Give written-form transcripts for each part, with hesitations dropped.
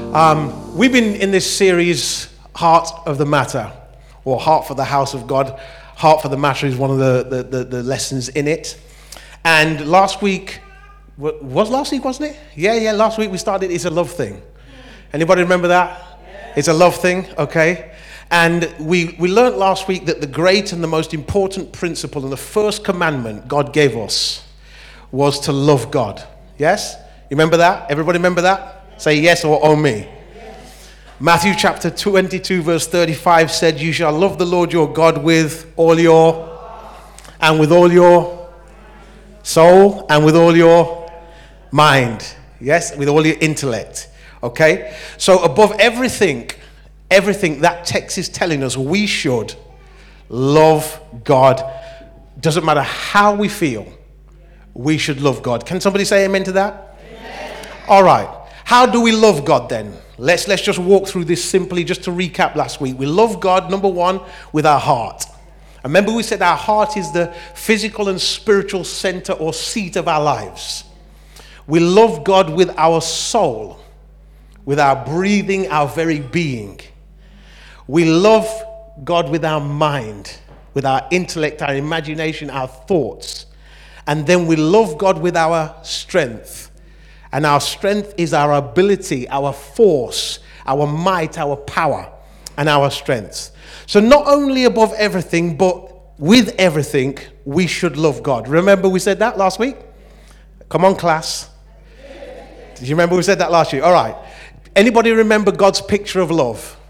We've been in this series, Heart of the Matter, or Heart for the House of God. Heart for the Matter is one of the lessons in it. And last week, was last week, wasn't it? Yeah, last week we started It's a Love Thing. Anybody remember that? It's a love thing, okay? And we learned last week that the great and the most important principle and the first commandment God gave us was to love God. Yes? You remember that? Everybody remember that? Say yes or oh me. Yes. Matthew chapter 22 verse 35 said, you shall love the Lord your God with all your, and with all your soul, and with all your mind. Yes? With all your intellect. Okay? So above everything that text is telling us, we should love God. Doesn't matter how we feel, we should love God. Can somebody say amen to that? Amen. All right. How do we love God then? Let's just walk through this simply, just to recap last week. We love God, number one, with our heart. Remember we said our heart is the physical and spiritual center or seat of our lives. We love God with our soul, with our breathing, our very being. We love God with our mind, with our intellect, our imagination, our thoughts. And then we love God with our strength. And our strength is our ability, our force, our might, our power, and our strength. So not only above everything, but with everything, we should love God. Remember we said that last week? Come on, class. Did you remember we said that last week? All right. Anybody remember God's picture of love?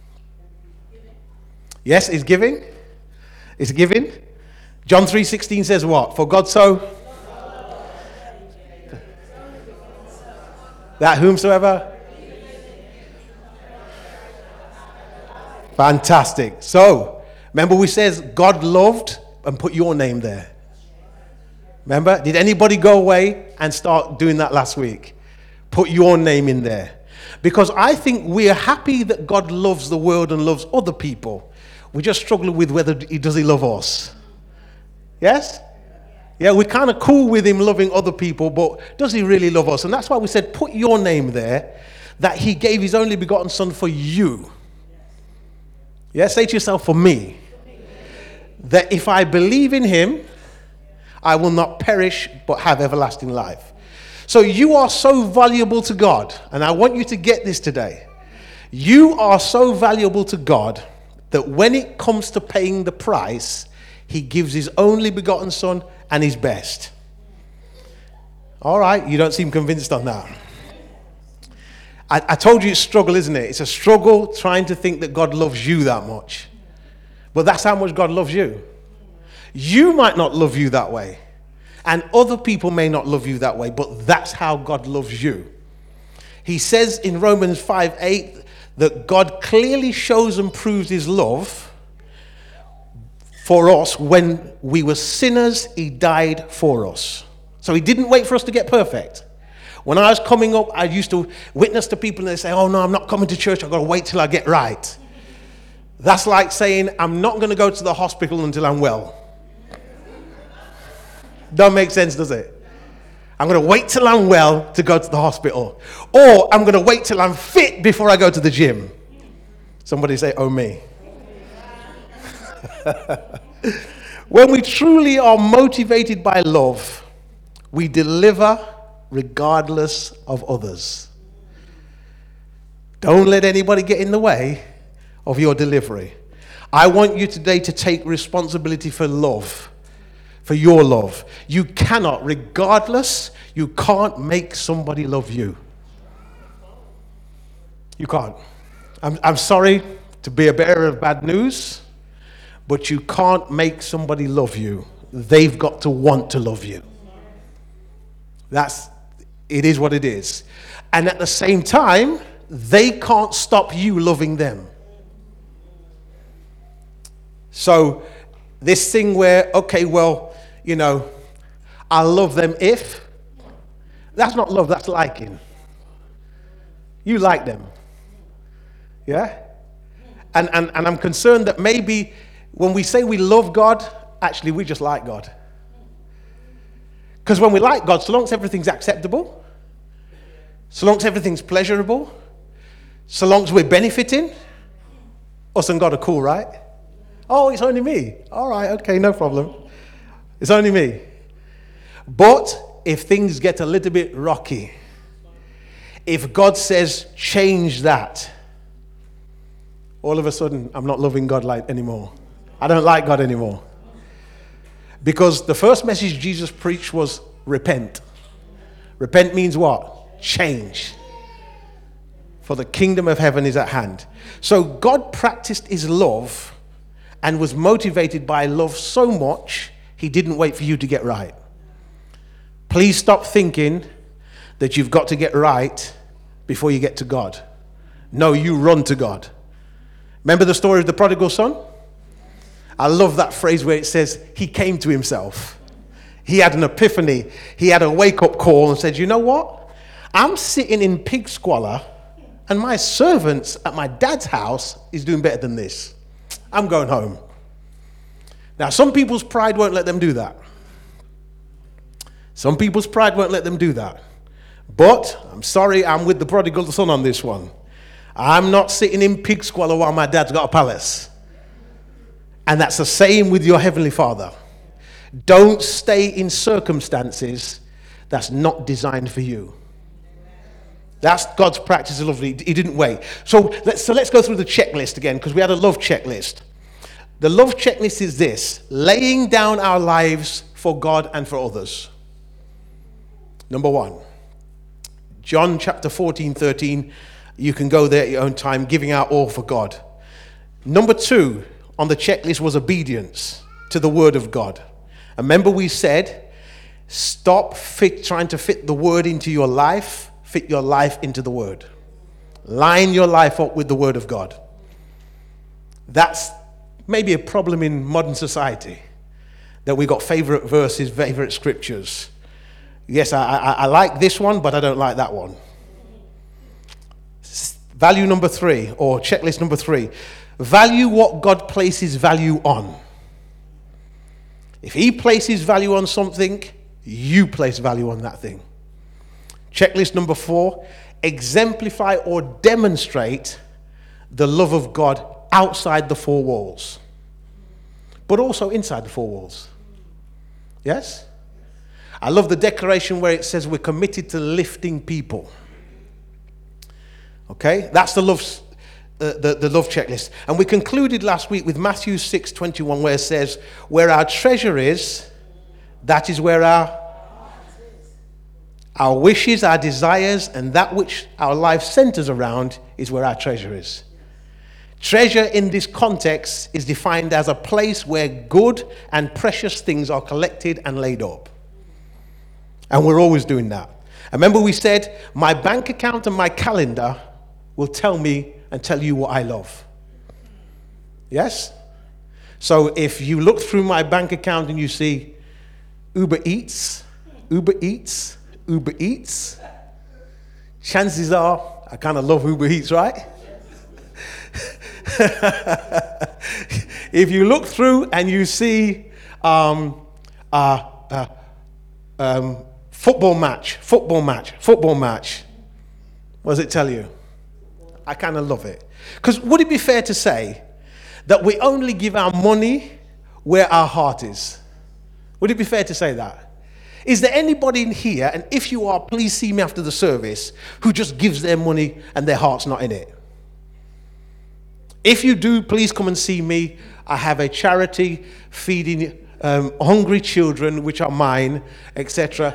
Yes, it's giving. It's giving. John 3:16 says what? For God so that whomsoever. Fantastic. So, remember we says God loved and put your name there. Remember? Did anybody go away and start doing that last week? Put your name in there. Because I think we're happy that God loves the world and loves other people. We just struggle with whether does he love us. Yes? Yeah, we're kind of cool with him loving other people, but does he really love us? And that's why we said put your name there, that he gave his only begotten son for you. Yeah, say to yourself, for me. That if I believe in him, I will not perish but have everlasting life. So you are so valuable to God, and I want you to get this today. You are so valuable to God that when it comes to paying the price, he gives his only begotten son and his best. All right, you don't seem convinced on that. I told you it's a struggle, isn't it? It's a struggle trying to think that God loves you that much. But that's how much God loves you. You might not love you that way. And other people may not love you that way, but that's how God loves you. He says in Romans 5:8 that God clearly shows and proves his love for us. When we were sinners, he died for us. So he didn't wait for us to get perfect. When I was coming up, I used to witness to people and they say, oh no, I'm not coming to church, I've got to wait till I get right. That's like saying, I'm not going to go to the hospital until I'm well. Don't make sense, does it? I'm going to wait till I'm well to go to the hospital. Or I'm going to wait till I'm fit before I go to the gym. Somebody say, oh me. When we truly are motivated by love, we deliver regardless of others. Don't let anybody get in the way of your delivery. I want you today to take responsibility for love, for your love. You cannot, regardless, you can't make somebody love you. You can't. I'm sorry to be a bearer of bad news, but you can't make somebody love you. They've got to want to love you. It is what it is. And at the same time, they can't stop you loving them. So this thing where, okay, well, you know, I love them if, that's not love, that's liking. You like them. Yeah? And I'm concerned that maybe when we say we love God, actually we just like God. Because when we like God, so long as everything's acceptable, so long as everything's pleasurable, So long as we're benefiting, us and God are cool, right? Oh, it's only me. All right, okay, no problem. It's only me. But if things get a little bit rocky, if God says, change that, all of a sudden, I'm not loving God like anymore. I don't like God anymore. Because the first message Jesus preached was repent. Repent means what? Change. For the kingdom of heaven is at hand. So God practiced his love and was motivated by love so much, he didn't wait for you to get right. Please stop thinking that you've got to get right before you get to God. No, you run to God. Remember the story of the prodigal son? I love that phrase where it says he came to himself. He had an epiphany. He had a wake-up call and said, you know what? I'm sitting in pig squalor and my servants at my dad's house is doing better than this. I'm going home. Now, some people's pride won't let them do that. Some people's pride won't let them do that. But I'm sorry, I'm with the prodigal son on this one. I'm not sitting in pig squalor while my dad's got a palace. And that's the same with your heavenly Father. Don't stay in circumstances that's not designed for you. That's God's practice of love. He didn't wait. So let's go through the checklist again, because we had a love checklist. The love checklist is this: laying down our lives for God and for others. Number 1, John chapter 14:13. You can go there at your own time, giving out all for God. Number 2 on the checklist was obedience to the word of God. And remember we said, stop trying to fit the word into your life, fit your life into the word. Line your life up with the word of God. That's maybe a problem in modern society, that we got favorite verses, favorite scriptures. Yes, I like this one, but I don't like that one. Value number 3, or checklist number 3. Value what God places value on. If he places value on something, you place value on that thing. Checklist number 4. Exemplify or demonstrate the love of God outside the 4 walls, but also inside the 4 walls. Yes? I love the declaration where it says we're committed to lifting people. Okay? That's the love checklist. And we concluded last week with Matthew 6:21, where it says, where our treasure is, that is where our wishes, our desires, and that which our life centers around is where our treasure is. Treasure in this context is defined as a place where good and precious things are collected and laid up. And we're always doing that. And remember we said, my bank account and my calendar will tell me and tell you what I love. Yes? So if you look through my bank account and you see Uber Eats, chances are I kind of love Uber Eats, right? If you look through and you see football match, what does it tell you? I kind of love it. Because would it be fair to say that we only give our money where our heart is? Would it be fair to say that? Is there anybody in here, and if you are, please see me after the service, who just gives their money and their heart's not in it? If you do, please come and see me. I have a charity feeding hungry children, which are mine, etc.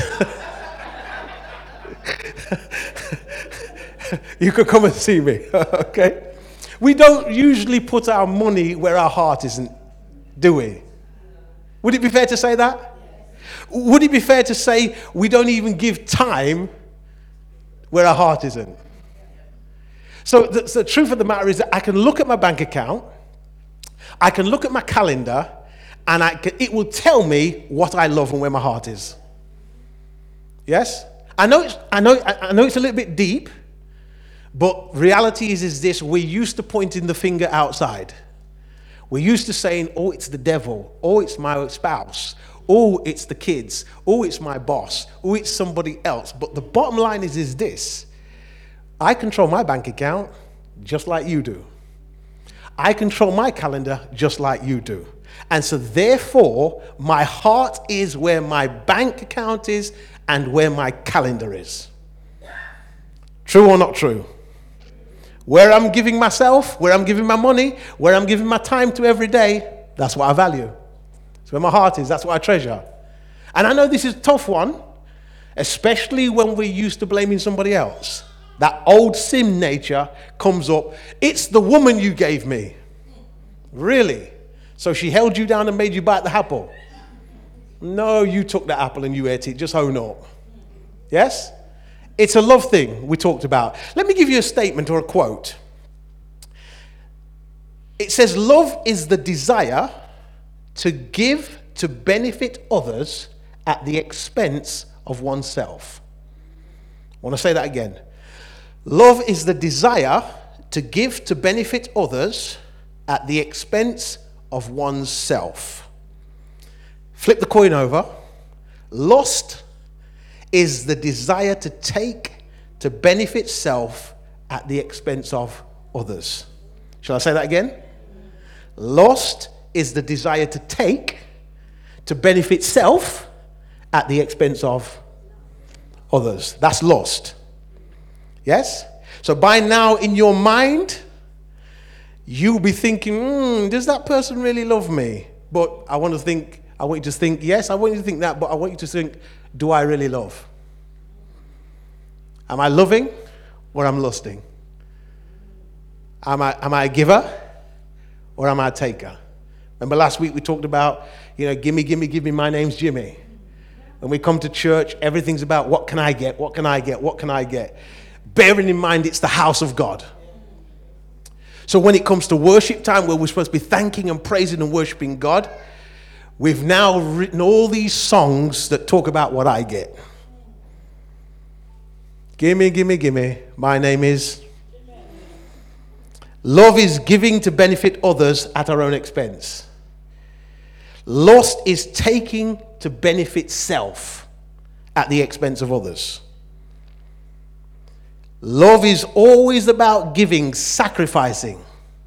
You can come and see me, okay? We don't usually put our money where our heart isn't, do we? Would it be fair to say that? Would it be fair to say we don't even give time where our heart isn't? So the truth of the matter is that I can look at my bank account, I can look at my calendar, and it will tell me what I love and where my heart is. Yes? I know it's a little bit deep, but reality is this: we're used to pointing the finger outside. We're used to saying, oh, it's the devil, oh, it's my spouse, oh, it's the kids, oh, it's my boss, oh, it's somebody else. But the bottom line is this: I control my bank account just like you do. I control my calendar just like you do. And so therefore, my heart is where my bank account is and where my calendar is. True or not true? Where I'm giving myself, where I'm giving my money, where I'm giving my time to every day, that's what I value. It's where my heart is, that's what I treasure. And I know this is a tough one, especially when we're used to blaming somebody else. That old sin nature comes up. It's the woman you gave me. Really? So she held you down and made you bite the apple? No, you took the apple and you ate it. Just own up. Yes? It's a love thing we talked about. Let me give you a statement or a quote. It says, love is the desire to give to benefit others at the expense of oneself. I want to say that again. Love is the desire to give to benefit others at the expense of oneself. Flip the coin over. Lust is the desire to take to benefit self at the expense of others. Shall I say that again? Lust is the desire to take to benefit self at the expense of others. That's lust. Yes? So by now in your mind, you'll be thinking, does that person really love me? But I want you to think, yes, I want you to think that, but I want you to think, do I really love? Am I loving or am I lusting? Am I a giver or am I a taker? Remember last week we talked about, gimme, my name's Jimmy. When we come to church, everything's about what can I get, what can I get, what can I get? Bearing in mind it's the house of God. So when it comes to worship time, where we're supposed to be thanking and praising and worshiping God, we've now written all these songs that talk about what I get. Gimme, my name is. Love is giving to benefit others at our own expense. Lust is taking to benefit self at the expense of others. Love is always about giving, sacrificing.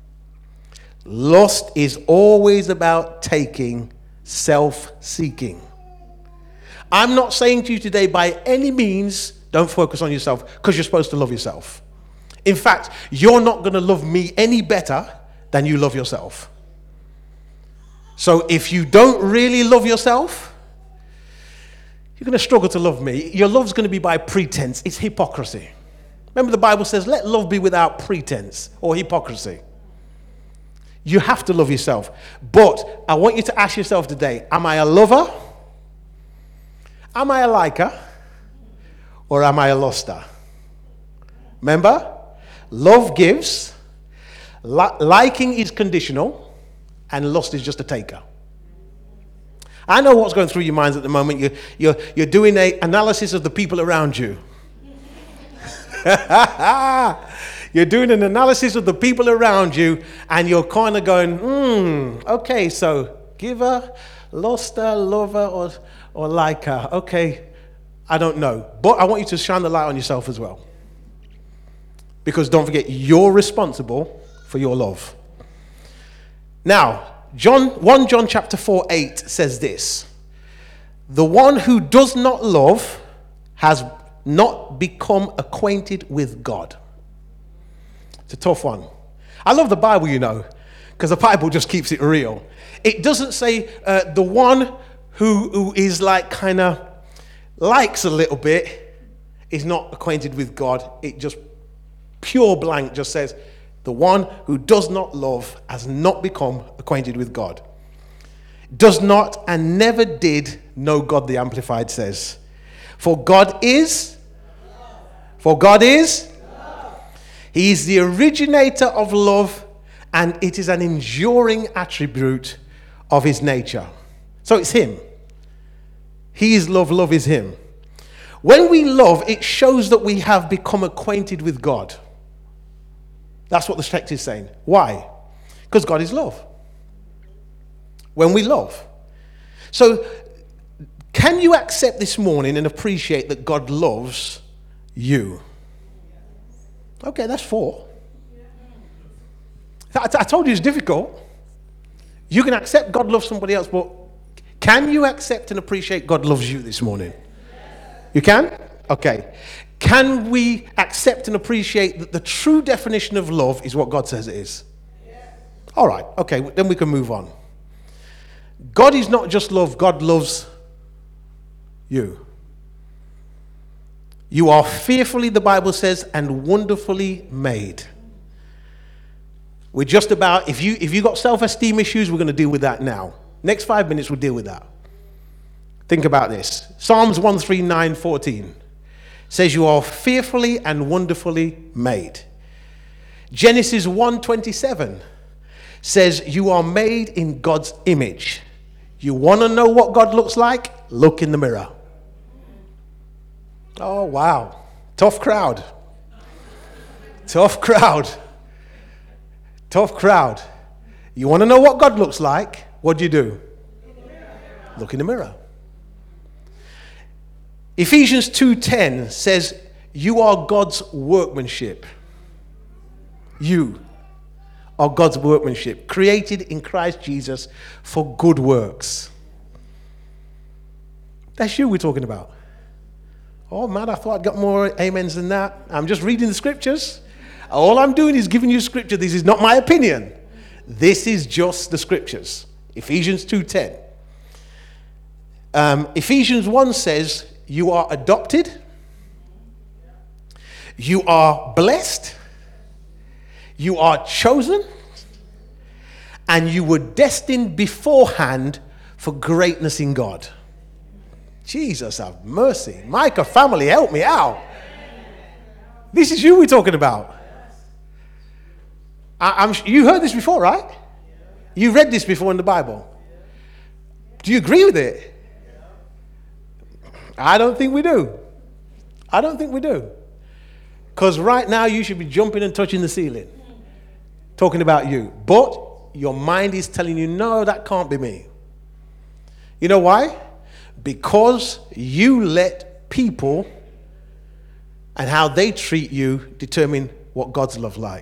Lust is always about taking, self-seeking. I'm not saying to you today by any means, don't focus on yourself, because you're supposed to love yourself. In fact, you're not going to love me any better than you love yourself. So if you don't really love yourself, you're going to struggle to love me. Your love's going to be by pretense. It's hypocrisy. Remember the Bible says, let love be without pretense or hypocrisy. You have to love yourself. But I want you to ask yourself today, am I a lover? Am I a liker? Or am I a luster? Remember, love gives, liking is conditional, and lust is just a taker. I know what's going through your minds at the moment. You're doing an analysis of the people around you. You're doing an analysis of the people around you, and you're kind of going, okay, so giver, luster, lover, or liker. Okay, I don't know. But I want you to shine the light on yourself as well. Because don't forget, you're responsible for your love. Now, 1 John chapter 4:8 says this. The one who does not love has not become acquainted with God. It's a tough one. I love the Bible, because the Bible just keeps it real. It doesn't say the one who is like kind of likes a little bit is not acquainted with God. It just pure blank just says the one who does not love has not become acquainted with God. Does not and never did know God, the Amplified says. For God is. He is the originator of love, and it is an enduring attribute of his nature. So it's him. He is love, love is him. When we love, it shows that we have become acquainted with God. That's what the text is saying. Why? Because God is love. When we love. So, can you accept this morning and appreciate that God loves you? Okay, that's 4. I told you it's difficult. You can accept God loves somebody else, but can you accept and appreciate God loves you this morning? You can? Okay. Can we accept and appreciate that the true definition of love is what God says it is? All right, okay, then we can move on. God is not just love, God loves you. You are fearfully, the Bible says, and wonderfully made. We're just about, if you got self-esteem issues, we're going to deal with that now. Next 5 minutes, we'll deal with that. Think about this. Psalms 139:14 says you are fearfully and wonderfully made. Genesis 1:27 says you are made in God's image. You want to know what God looks like? Look in the mirror. Oh, wow. Tough crowd. Tough crowd. Tough crowd. You want to know what God looks like? What do? Look in the mirror. Ephesians 2:10 says you are God's workmanship. You are God's workmanship, created in Christ Jesus for good works. That's you we're talking about. Oh man, I thought I'd got more amens than that. I'm just reading the scriptures. All I'm doing is giving you scripture. This is not my opinion. This is just the scriptures. Ephesians 2:10. Ephesians 1 says you are adopted, you are blessed, you are chosen, and you were destined beforehand for greatness in God. Jesus have mercy. Micah family, help me out. This is you we're talking about. You heard this before, right? You read this before in the Bible. Do you agree with it? I don't think we do. I don't think we do. Because right now you should be jumping and touching the ceiling. Talking about you. But your mind is telling you, no, that can't be me. You know why? Because you let people and how they treat you determine what God's love like.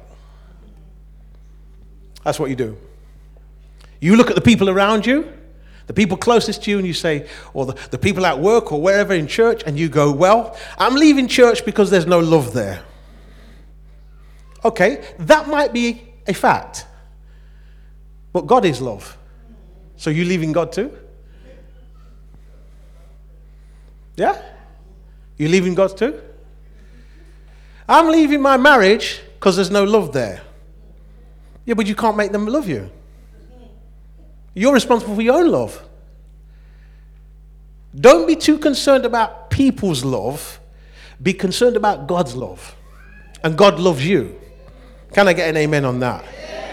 That's what you do. You look at the people around you, the people closest to you, and you say, or the people at work or wherever in church, and you go, well, I'm leaving church because there's no love there. Okay, that might be a fact. But God is love. So you leaving God too? Yeah? You leaving God too? I'm leaving my marriage because there's no love there. Yeah, but you can't make them love you. You're responsible for your own love. Don't be too concerned about people's love. Be concerned about God's love. And God loves you. Can I get an amen on that?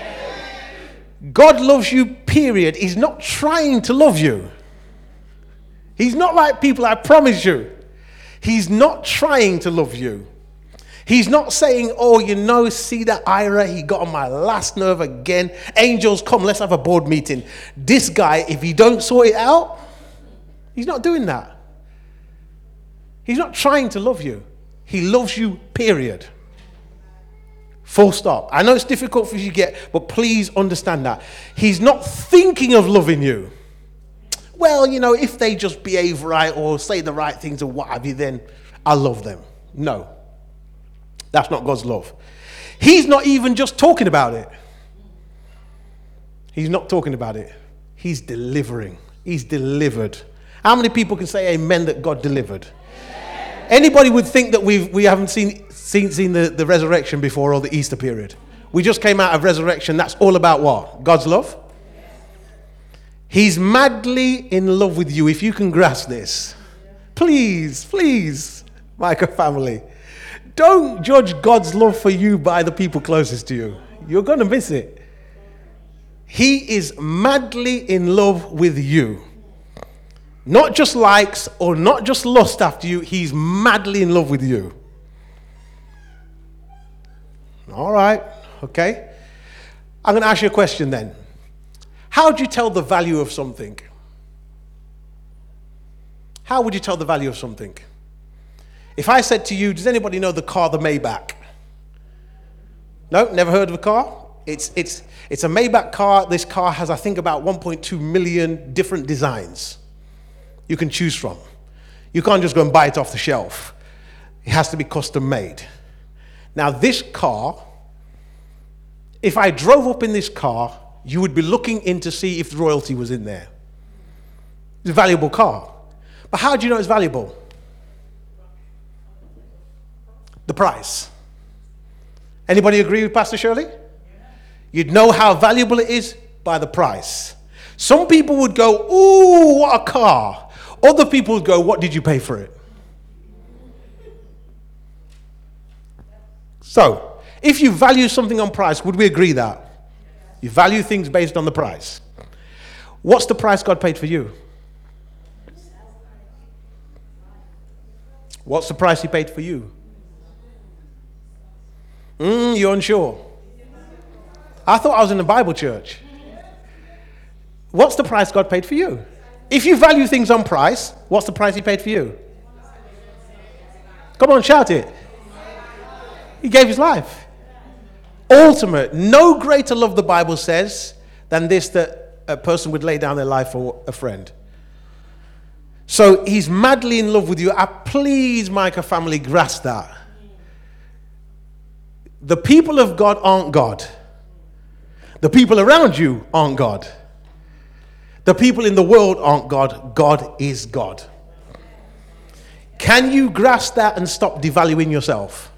God loves you, period. He's not trying to love you. He's not like people, I promise you. He's not trying to love you. He's not saying, oh, you know, see that Ira, he got on my last nerve again. Angels, come, let's have a board meeting. This guy, if he don't sort it out, he's not doing that. He's not trying to love you. He loves you, period. Full stop. I know it's difficult for you to get, but please understand that. He's not thinking of loving you. Well, you know, if they just behave right or say the right things or what have you, then I'll love them. No. That's not God's love. He's not even just talking about it. He's not talking about it. He's delivering. He's delivered. How many people can say amen that God delivered? Amen. Anybody would think that we haven't seen the resurrection before or the Easter period. We just came out of resurrection. That's all about what? God's love? He's madly in love with you. If you can grasp this. Please, please, Micah family. Don't judge God's love for you by the people closest to you. You're going to miss it. He is madly in love with you. Not just likes or not just lust after you. He's madly in love with you. All right. Okay. I'm going to ask you a question then. How do you tell the value of something? How would you tell the value of something? If I said to you, does anybody know the car, the Maybach? No, never heard of a car? It's a Maybach car. This car has, I think, about 1.2 million different designs you can choose from. You can't just go and buy it off the shelf. It has to be custom made. Now, this car, if I drove up in this car, you would be looking in to see if royalty was in there. It's a valuable car. But how do you know it's valuable? The price. Anybody agree with Pastor Shirley? You'd know how valuable it is by the price. Some people would go, ooh, what a car. Other people would go, what did you pay for it? So, if you value something on price, would we agree that? You value things based on the price. What's the price God paid for you? What's the price he paid for you? You're unsure. I thought I was in a Bible church. What's the price God paid for you? If you value things on price, what's the price he paid for you? Come on, shout it. He gave his life. Ultimate. No greater love, the Bible says, than this, that a person would lay down their life for a friend. So he's madly in love with you. Please, Micah family, grasp that. The people of God aren't God. The people around you aren't God. The people in the world aren't God. God is God. Can you grasp that and stop devaluing yourself?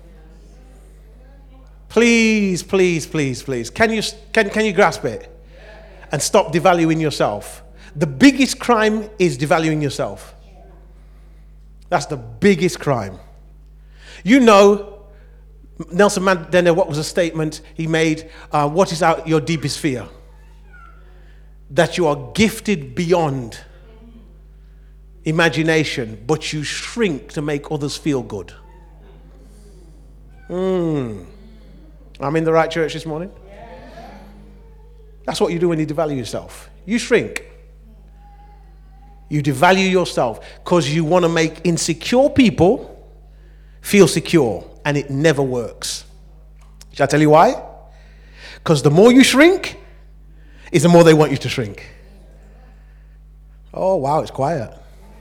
Please, please, please, please. Can you grasp it? And stop devaluing yourself. The biggest crime is devaluing yourself. That's the biggest crime. You know, Nelson Mandela, what was a statement he made? What is your deepest fear? That you are gifted beyond imagination, but you shrink to make others feel good. I'm in the right church this morning? That's what you do when you devalue yourself. You shrink. You devalue yourself because you want to make insecure people feel secure, and it never works. Shall I tell you why? Because the more you shrink, is the more they want you to shrink. Oh, wow, it's quiet.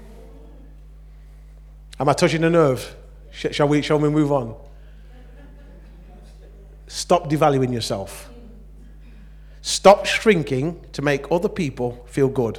Am I touching a nerve? Shall we move on? Stop devaluing yourself. Stop shrinking to make other people feel good.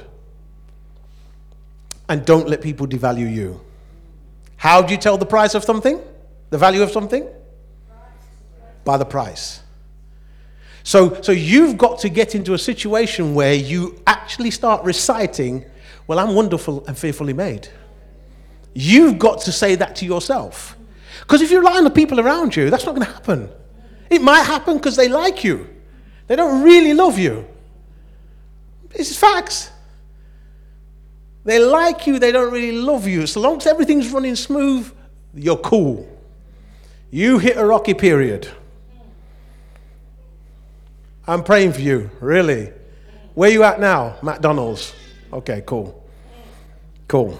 And don't let people devalue you. How do you tell the price of something? The value of something? By the price. So you've got to get into a situation where you actually start reciting, well, I'm wonderful and fearfully made. You've got to say that to yourself. Because if you rely on the people around you, that's not going to happen. It might happen because they like you. They don't really love you. It's facts. They like you, they don't really love you. So long as everything's running smooth, you're cool. You hit a rocky period. I'm praying for you, really. Where you at now? McDonald's. Okay, cool. Cool.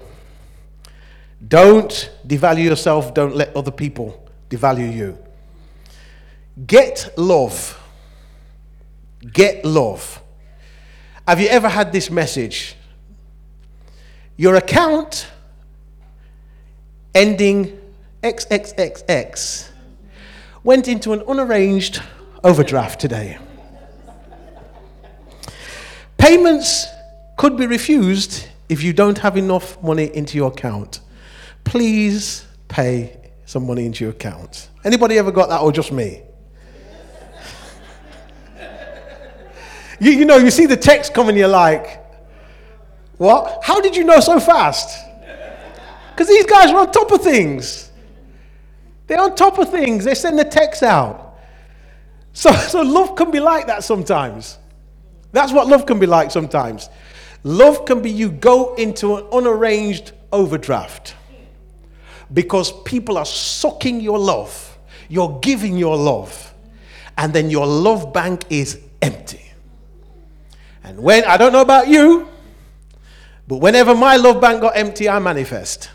Don't devalue yourself. Don't let other people devalue you. Get love. Get love. Have you ever had this message? Your account ending XXXX went into an unarranged overdraft today. Payments could be refused if you don't have enough money into your account. Please pay some money into your account. Anybody ever got that, or just me? You know, you see the text coming, you're like, what? How did you know so fast? Because these guys are on top of things. They're on top of things. They send the text out. So love can be like that sometimes. That's what love can be like sometimes. Love can be you go into an unarranged overdraft because people are sucking your love. You're giving your love. And then your love bank is empty. And when, I don't know about you, but whenever my love bank got empty, I manifest.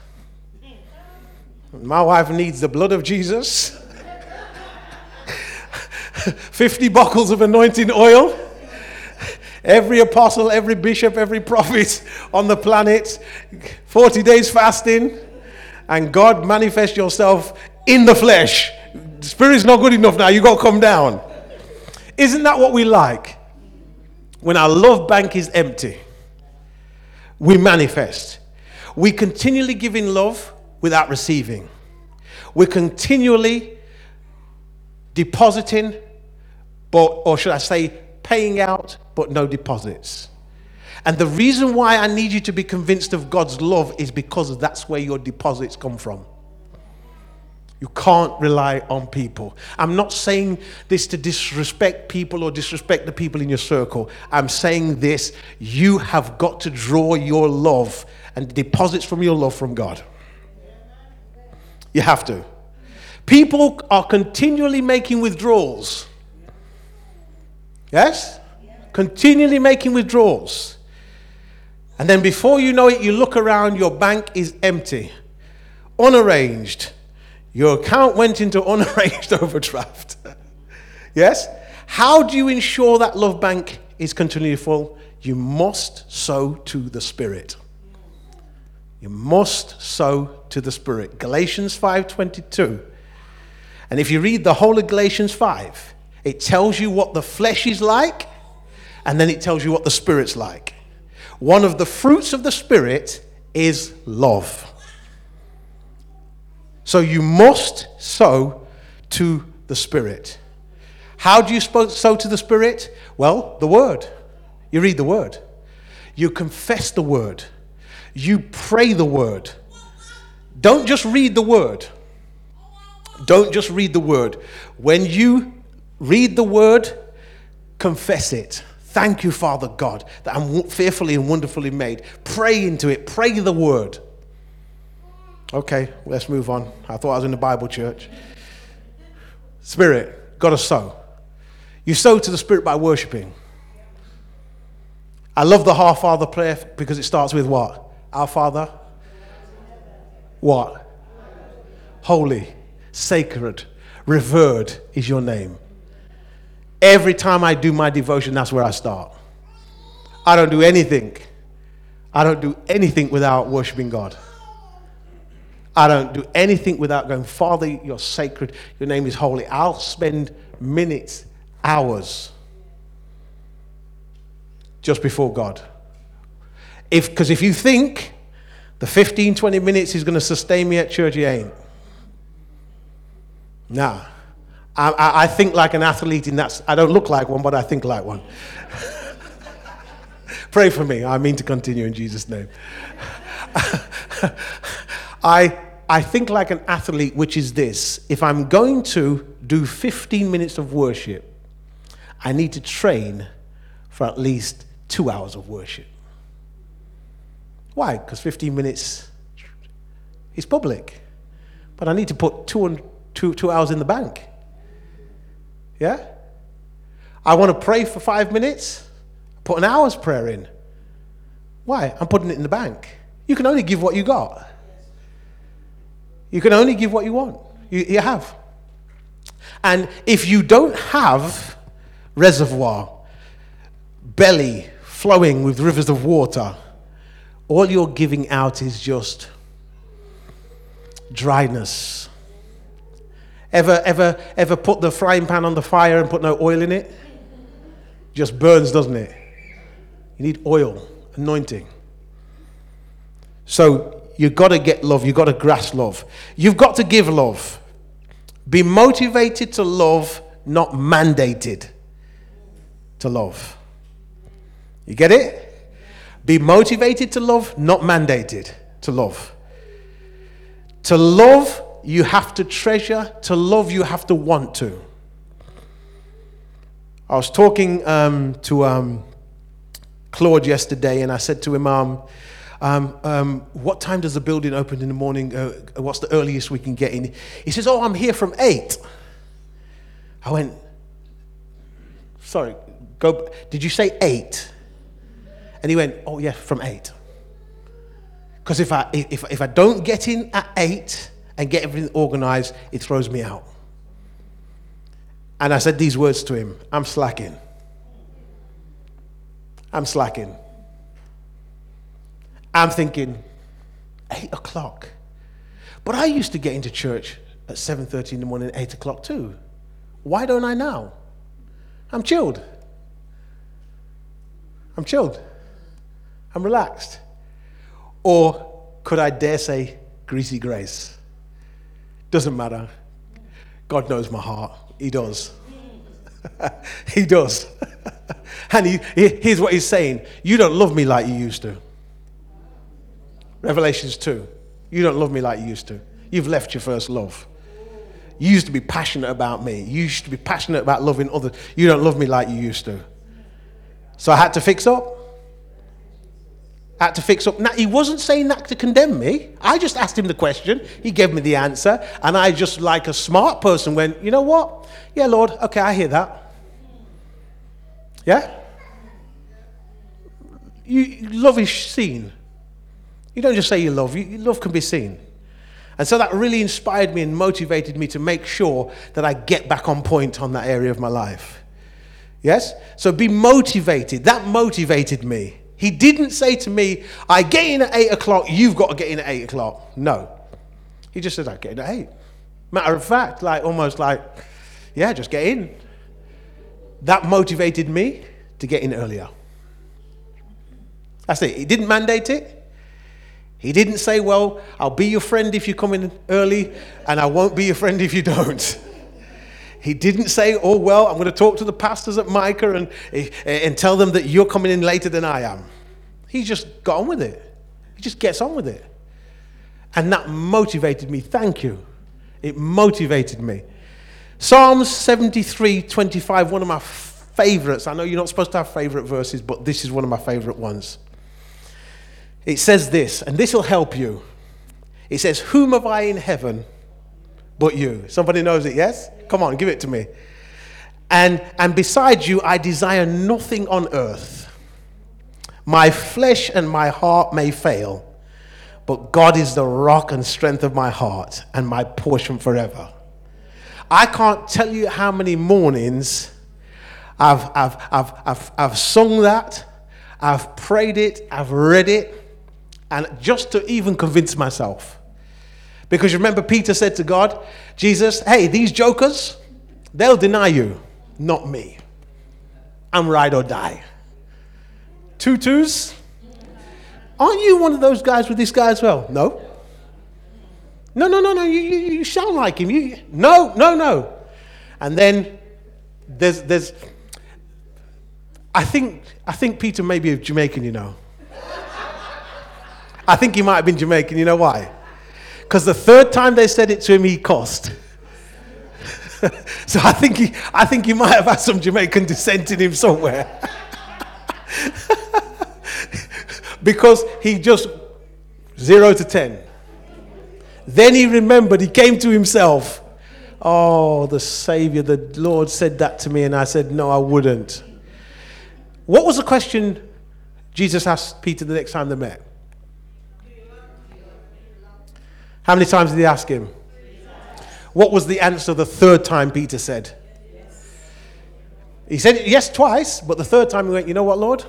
My wife needs the blood of Jesus. 50 buckles of anointing oil. Every apostle, every bishop, every prophet on the planet. 40 days fasting. And God manifest yourself in the flesh. The spirit's not good enough now. You got to come down. Isn't that what we like? When our love bank is empty, we manifest. We continually give in love without receiving. We're continually depositing, or should I say, paying out, but no deposits. And the reason why I need you to be convinced of God's love is because that's where your deposits come from. You can't rely on people. I'm not saying this to disrespect people or disrespect the people in your circle. I'm saying this, you have got to draw your love and deposits from your love from God. You have to. People are continually making withdrawals. Yes? Continually making withdrawals. And then before you know it, you look around, your bank is empty, unarranged. Your account went into unarranged overdraft. Yes? How do you ensure that love bank is continually full? You must sow to the Spirit. You must sow to the Spirit. Galatians 5:22. And if you read the whole of Galatians 5, it tells you what the flesh is like, and then it tells you what the Spirit's like. One of the fruits of the Spirit is love. So you must sow to the Spirit. How do you sow to the Spirit? Well, the Word. You read the Word. You confess the Word. You pray the Word. Don't just read the Word. Don't just read the Word. When you read the Word, confess it. Thank you, Father God, that I'm fearfully and wonderfully made. Pray into it. Pray the Word. Okay, let's move on. I thought I was in the Bible church. Spirit, got to sow. You sow to the Spirit by worshiping. I love the Our Father prayer because it starts with what? Our Father. What? Holy, sacred, revered is your name. Every time I do my devotion, that's where I start. I don't do anything. I don't do anything without worshiping God. I don't do anything without going, Father, you're sacred. Your name is holy. I'll spend minutes, hours just before God. Because if you think the 15, 20 minutes is going to sustain me at church, you ain't. Nah. I think like an athlete in that. I don't look like one, but I think like one. Pray for me. I mean to continue in Jesus' name. I think like an athlete, which is this. If I'm going to do 15 minutes of worship, I need to train for at least 2 hours of worship. Why? Because 15 minutes is public. But I need to put 2 hours in the bank. Yeah? I want to pray for 5 minutes, put an hour's prayer in. Why? I'm putting it in the bank. You can only give what you got. You can only give what you want. You have. And if you don't have reservoir, belly flowing with rivers of water, all you're giving out is just dryness. Ever put the frying pan on the fire and put no oil in it? Just burns, doesn't it? You need oil, anointing. So you've got to get love. You've got to grasp love. You've got to give love. Be motivated to love, not mandated to love. You get it? Be motivated to love, not mandated to love. To love, you have to treasure. To love, you have to want to. I was talking to Claude yesterday, and I said to him, what time does the building open in the morning? What's the earliest we can get in? He says, I'm here from 8. I went, sorry, did you say 8? And he went, oh yeah, from 8. Because if I don't get in at 8 and get everything organized, it throws me out. And I said these words to him, I'm slacking. I'm thinking, 8 o'clock. But I used to get into church at 7:30 in the morning, 8 o'clock too. Why don't I now? I'm chilled. I'm relaxed. Or could I dare say, greasy grace? Doesn't matter. God knows my heart. He does. He does. And here's what he's saying. You don't love me like you used to. Revelations 2. You don't love me like you used to. You've left your first love. You used to be passionate about me. You used to be passionate about loving others. You don't love me like you used to. So I had to fix up. Now, he wasn't saying that to condemn me. I just asked him the question. He gave me the answer. And I just, like a smart person, went, you know what? Yeah, Lord, okay, I hear that. Yeah? Love is seen. You don't just say you love. Love can be seen. And so that really inspired me and motivated me to make sure that I get back on point on that area of my life. Yes? So be motivated. That motivated me. He didn't say to me, I get in at 8 o'clock, you've got to get in at 8 o'clock. No. He just said, I get in at 8. Matter of fact, almost like, yeah, just get in. That motivated me to get in earlier. That's it. He didn't mandate it. He didn't say, well, I'll be your friend if you come in early, and I won't be your friend if you don't. He didn't say, oh, well, I'm going to talk to the pastors at Micah and tell them that you're coming in later than I am. He just got on with it. He just gets on with it. And that motivated me. Thank you. It motivated me. Psalms 73:25, one of my favorites. I know you're not supposed to have favorite verses, but this is one of my favorite ones. It says this, and this will help you. It says, whom have I in heaven but you? Somebody knows it, yes? Come on, give it to me. And besides you, I desire nothing on earth. My flesh and my heart may fail, but God is the rock and strength of my heart and my portion forever. I can't tell you how many mornings I've sung that, I've prayed it, I've read it, and just to even convince myself. Because remember, Peter said to God, Jesus, hey, these jokers, they'll deny you, not me. I'm ride or die. Tutus? Aren't you one of those guys with this guy as well? No. No. You sound like him. No. And then there's. I think Peter may be Jamaican, you know. I think he might have been Jamaican. You know why? Because the third time they said it to him, he cussed. So I think he might have had some Jamaican descent in him somewhere. Because he just 0 to 10. Then he remembered, he came to himself. Oh, the Savior, the Lord said that to me, and I said, no, I wouldn't. What was the question Jesus asked Peter the next time they met? How many times did he ask him? What was the answer the third time Peter said? He said yes twice, but the third time he went, you know what, Lord?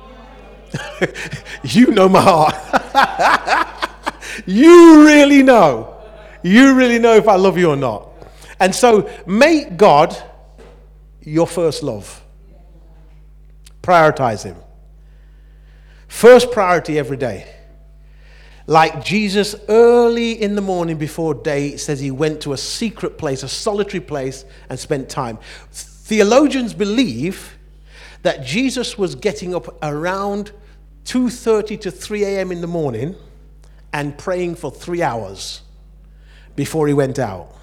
You know my heart. You really know. You really know if I love you or not. And so make God your first love. Prioritize him. First priority every day. Like Jesus, early in the morning before day, it says he went to a secret place, a solitary place, and spent time. Theologians believe that Jesus was getting up around 2:30 to 3 a.m. in the morning and praying for 3 hours before he went out.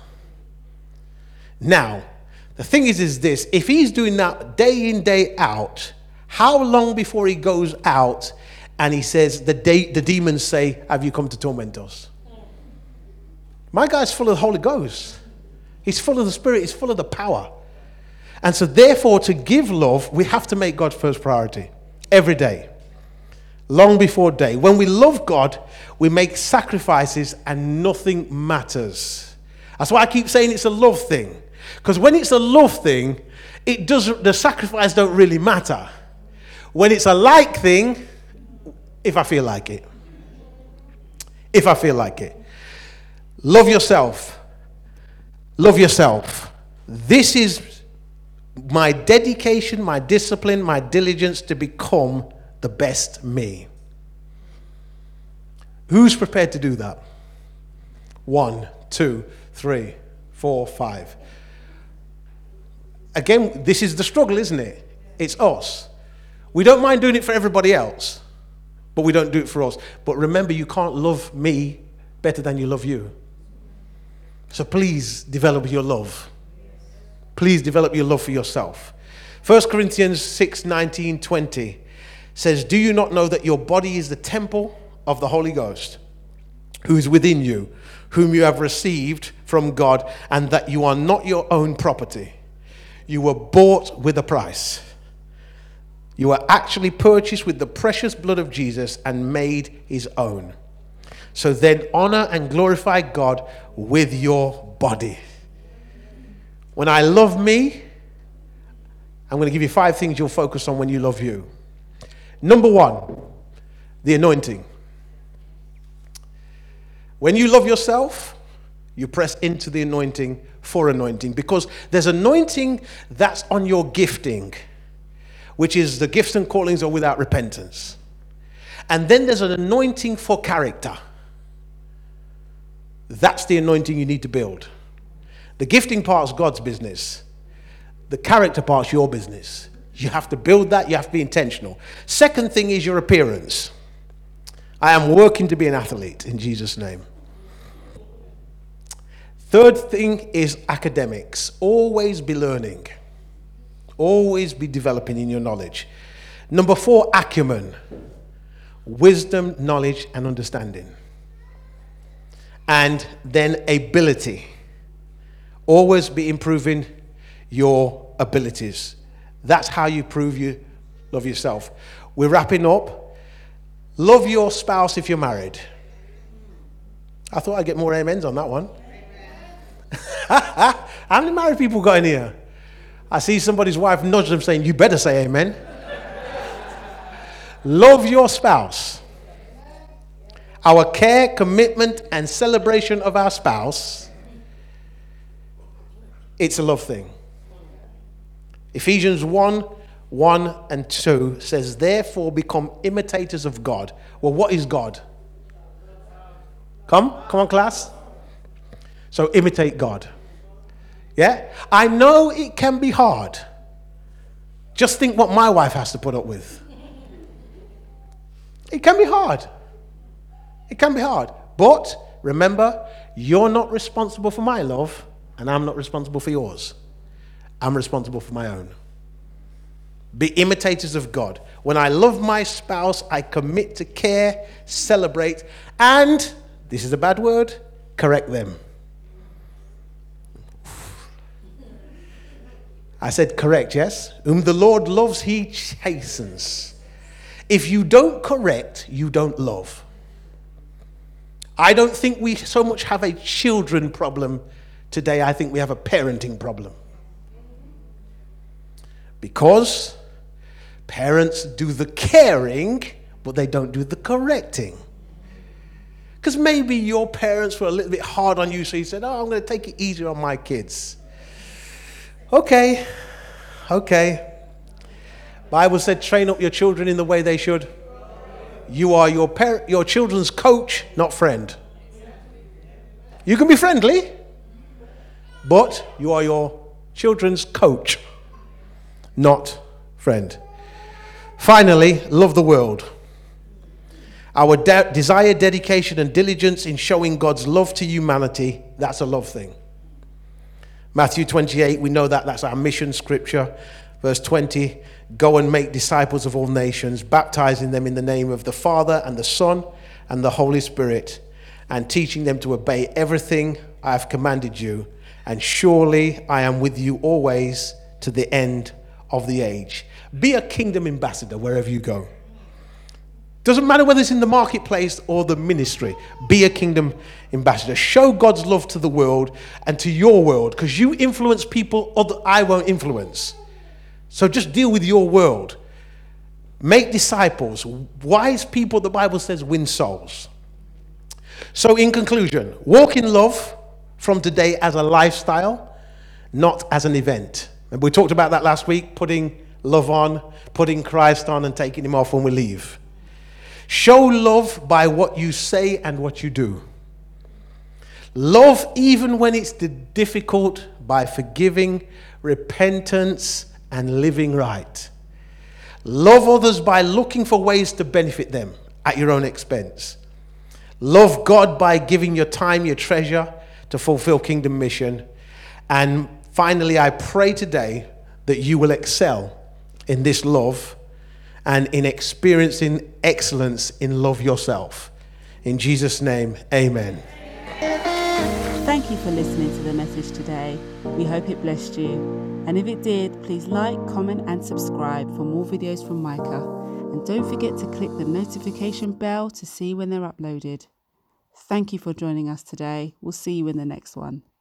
Now, the thing is this, if he's doing that day in, day out, how long before he goes out and he says, the demons say, have you come to torment us? My guy's full of the Holy Ghost. He's full of the Spirit. He's full of the power. And so therefore, to give love, we have to make God first priority every day, long before day. When we love God, we make sacrifices and nothing matters. That's why I keep saying it's a love thing. Because when it's a love thing, the sacrifice don't really matter. When it's a like thing, if I feel like it. If I feel like it. Love yourself. Love yourself. This is my dedication, my discipline, my diligence to become the best me. Who's prepared to do that? 1, 2, 3, 4, 5. Again, this is the struggle, isn't it? It's us. We don't mind doing it for everybody else, but we don't do it for us. But remember, you can't love me better than you love you. So please develop your love. Please develop your love for yourself. 1 Corinthians 6, 19, 20 says, do you not know that your body is the temple of the Holy Ghost, who is within you, whom you have received from God, and that you are not your own property? You were bought with a price. You were actually purchased with the precious blood of Jesus and made his own. So then honor and glorify God with your body. When I love me, I'm going to give you 5 things you'll focus on when you love you. Number 1, the anointing. When you love yourself, you press into the anointing for anointing, because there's anointing that's on your gifting, which is the gifts and callings are without repentance. And then there's an anointing for character. That's the anointing you need to build. The gifting part's God's business. The character part's your business. You have to build that. You have to be intentional. Second thing is your appearance. I am working to be an athlete in Jesus' name. Third thing is academics. Always be learning. Always be developing in your knowledge. Number 4, acumen. Wisdom, knowledge, and understanding. And then ability. Always be improving your abilities. That's how you prove you love yourself. We're wrapping up. Love your spouse if you're married. I thought I'd get more amens on that one. How many married people got in here? I see somebody's wife nudge them saying, you better say amen. Love your spouse. Our care, commitment, and celebration of our spouse, it's a love thing. Ephesians 1, 1 and 2 says, therefore become imitators of God. Well, what is God? Come on, class. So imitate God. Yeah? I know it can be hard. Just think what my wife has to put up with. It can be hard. It can be hard. But remember, you're not responsible for my love, and I'm not responsible for yours. I'm responsible for my own. Be imitators of God. When I love my spouse, I commit to care, celebrate, and, this is a bad word, correct them. I said correct, yes? Whom the Lord loves, he chastens. If you don't correct, you don't love. I don't think we so much have a children problem today. I think we have a parenting problem. Because parents do the caring, but they don't do the correcting. Because maybe your parents were a little bit hard on you, so you said, oh, I'm going to take it easier on my kids. Okay. Bible said, train up your children in the way they should. You are your children's coach, not friend. You can be friendly, but you are your children's coach, not friend. Finally, love the world. Our desire, dedication, and diligence in showing God's love to humanity, that's a love thing. Matthew 28, we know that that's our mission scripture. Verse 20, go and make disciples of all nations, baptizing them in the name of the Father and the Son and the Holy Spirit, and teaching them to obey everything I have commanded you. And surely I am with you always to the end of the age. Be a kingdom ambassador wherever you go. Doesn't matter whether it's in the marketplace or the ministry. Be a kingdom ambassador. Show God's love to the world and to your world, because you influence people I won't influence. So just deal with your world. Make disciples. Wise people, the Bible says, win souls. So in conclusion, walk in love from today as a lifestyle, not as an event. And we talked about that last week, putting love on, putting Christ on, and taking him off when we leave. Show love by what you say and what you do. Love even when it's difficult by forgiving, repentance, and living right. Love others by looking for ways to benefit them at your own expense. Love God by giving your time, your treasure to fulfill kingdom mission. And finally, I pray today that you will excel in this love and in experiencing excellence in love yourself. In Jesus' name, amen. Thank you for listening to the message today. We hope it blessed you. And if it did, please like, comment and subscribe for more videos from Micah. And don't forget to click the notification bell to see when they're uploaded. Thank you for joining us today. We'll see you in the next one.